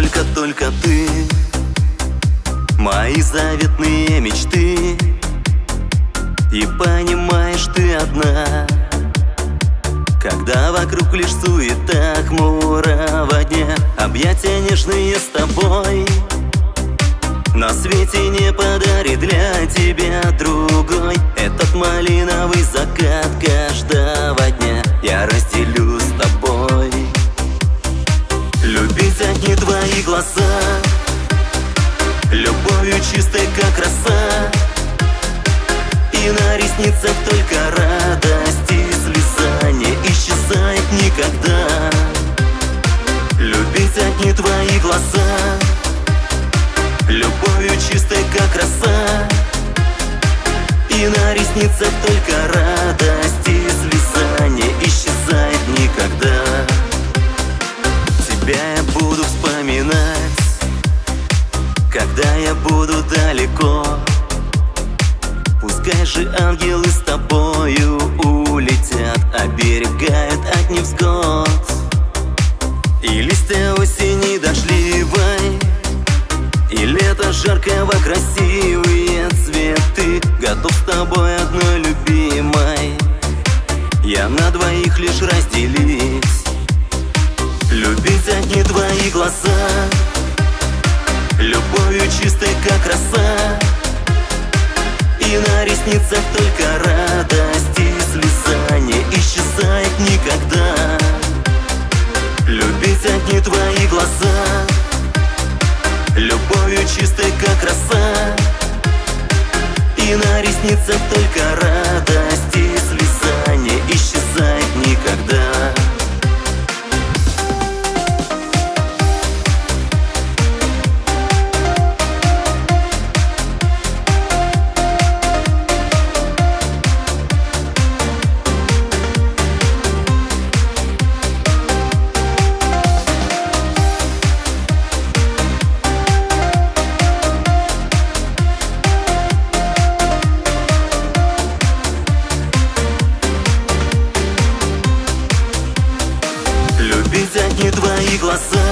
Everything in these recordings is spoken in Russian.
только ты, мои заветные мечты. И понимаешь, ты одна, когда вокруг лишь суета хмурого дня. Объятия нежные с тобой на свете не подарит для тебя другой. Этот малиновый закат каждого дня я разделю с тобой. Любить одни твои глаза, любовью чистой, как роса. И на ресницах только радость и слеза не исчезает никогда. Любить одни твои глаза, любовью чистой, как роса. И на ресницах только радость и слеза не исчезает никогда. Тебя я буду вспоминать, когда я буду далеко. Пускай же ангелы с тобою улетят, оберегают от невзгод. И листья осени дождливой, и лето жаркого красивые цветы. Готов с тобой одной любимой я на двоих лишь разделить. Любить одни твои глаза, любовью чистой, как роса. И на ресницах только радость и слеза не исчезает никогда. Любить одни твои глаза, любовью чистой, как роса. И на ресницах только радость и слеза не исчезает никогда. Любить одни твои глаза,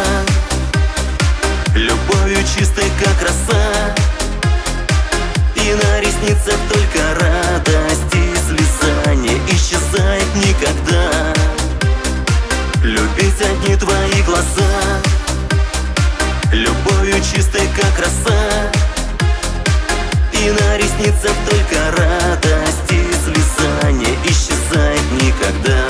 любовью чистой, как роса. И на ресницах только радость и слеза не исчезает никогда. Любить одни твои глаза, любовью чистой, как роса. И на ресницах только радость и слеза не исчезает никогда.